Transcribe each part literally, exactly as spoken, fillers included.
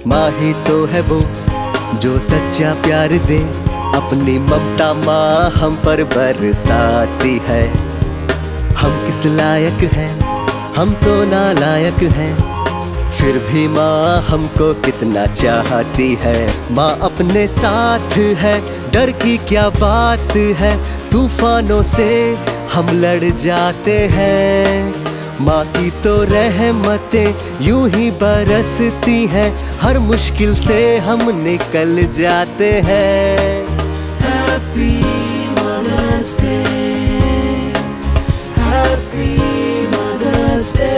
माँ ही तो है वो जो सच्चा प्यार दे, अपनी ममता माँ हम पर बरसाती है। हम किस लायक हैं, हम तो नालायक हैं, फिर भी माँ हमको कितना चाहती है। माँ अपने साथ है, डर की क्या बात है, तूफानों से हम लड़ जाते हैं। माँ की तो रहमतें यूं ही बरसती हैं, हर मुश्किल से हम निकल जाते हैं। Happy Mother's Day, Happy Mother's Day।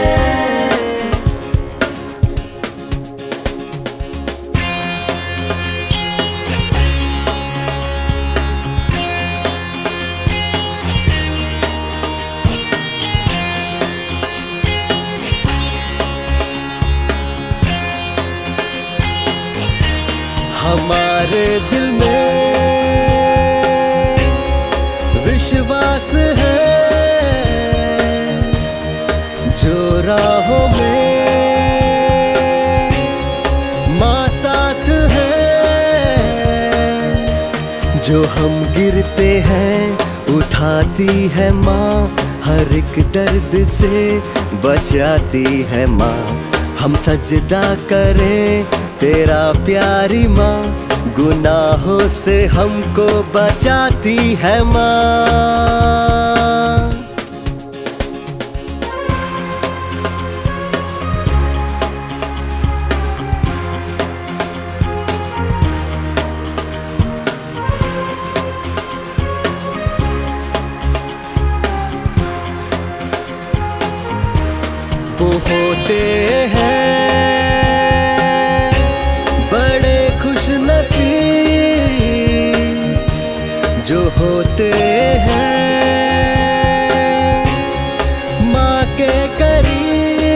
हमारे दिल में विश्वास है, जो राहों में माँ साथ है, जो हम गिरते हैं उठाती है माँ, हर एक दर्द से बचाती है माँ। हम सजदा करें तेरा प्यारी माँ, गुनाहों से हमको बचाती है माँ। वो होते हैं बड़े खुश नसीब, जो होते हैं माँ के करीब।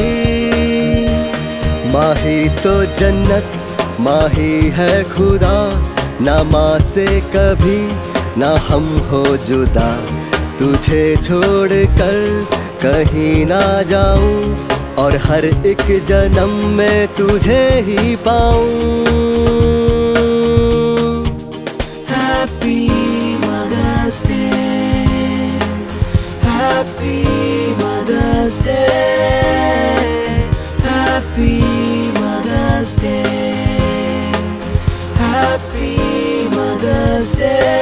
माँ ही तो जन्नत, माँ ही है खुदा, ना माँ से कभी ना हम हो जुदा। तुझे छोड़ कर कहीं ना जाऊं, और हर एक जन्म में तुझे ही पाऊं। Happy Mother's Day, Happy Mother's Day, Happy Mother's Day, Happy Mother's Day।